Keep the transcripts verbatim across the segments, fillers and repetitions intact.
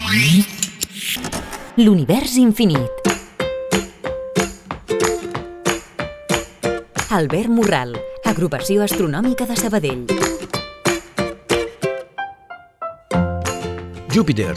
L'univers infinit. Albert Morral, Agrupació Astronòmica de Sabadell. Júpiter.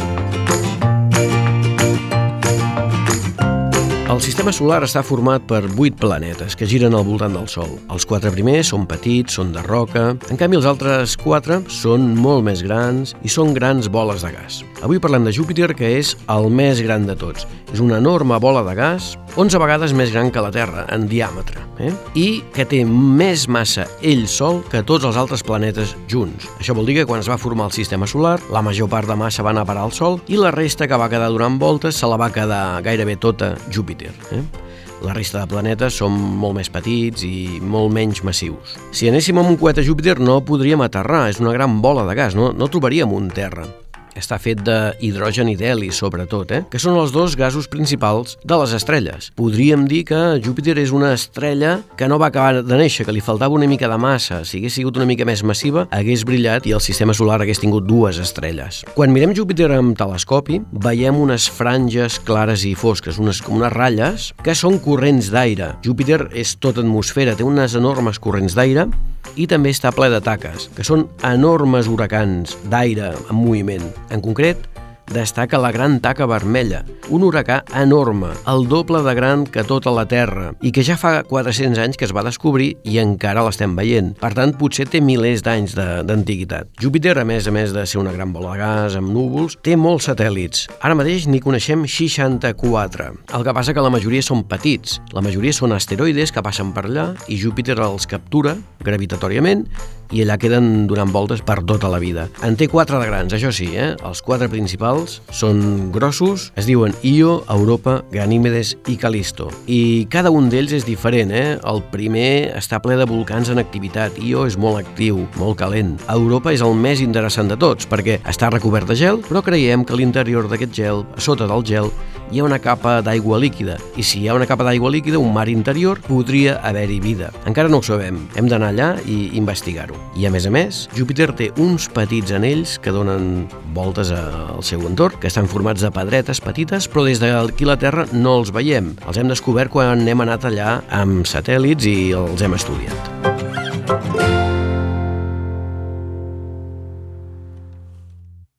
El sistema solar està format per vuit planetes que giren al voltant del Sol. Els quatre primers són petits, són de roca. En canvi, els altres quatre són molt més grans i són grans boles de gas. Avui parlem de Júpiter, que és el més gran de tots. És una enorme bola de gas, onze vegades més gran que la Terra, en diàmetre, eh? I que té més massa ell sol que tots els altres planetes junts. Això vol dir que quan es va formar el sistema solar, la major part de massa va anar a parar al Sol i la resta que va quedar donant voltes se la va quedar gairebé tota Júpiter. Eh? La resta de planetes són molt més petits i molt menys massius. Si anéssim amb un coet a Júpiter no podríem aterrar, és una gran bola de gas, no, no trobaríem un terra. Està fet de hidrogen i d'heli, sobretot, eh? que són els dos gasos principals de les estrelles. Podríem dir que Júpiter és una estrella que no va acabar de néixer, que li faltava una mica de massa. Si hagués sigut una mica més massiva, hagués brillat i el sistema solar hagués tingut dues estrelles. Quan mirem Júpiter amb telescopi, veiem unes franges clares i fosques, unes, com unes ratlles, que són corrents d'aire. Júpiter és tota atmosfera, té unes enormes corrents d'aire i també està ple de taques, que són enormes huracans d'aire en moviment. En concret, destaca la gran taca vermella, un huracà enorme, el doble de gran que tota la Terra, i que ja fa quatre-cents anys que es va descobrir i encara l'estem veient. Per tant, potser té milers d'anys d'antiguitat. Júpiter, a més a més de ser una gran bola de gas amb núvols, té molts satèl·lits. Ara mateix n'hi coneixem seixanta-quatre. El que passa que la majoria són petits. La majoria són asteroides que passen per allà i Júpiter els captura gravitatòriament i allà queden donant voltes per tota la vida. En té quatre de grans, això sí, eh? Els quatre principals són grossos, es diuen Io, Europa, Ganímedes i Calisto. I cada un d'ells és diferent, eh? El primer està ple de volcans en activitat. Io és molt actiu, molt calent. Europa és el més interessant de tots, perquè està recobert de gel, però creiem que a l'interior d'aquest gel, a sota del gel, hi ha una capa d'aigua líquida. I si hi ha una capa d'aigua líquida, un mar interior, podria haver-hi vida. Encara no ho sabem. Hem d'anar allà i investigar-ho. I a més a més, Júpiter té uns petits anells que donen voltes al seu entorn, que estan formats de pedretes petites, però des d'aquí a la Terra no els veiem. Els hem descobert quan hem anat allà amb satèl·lits i els hem estudiat.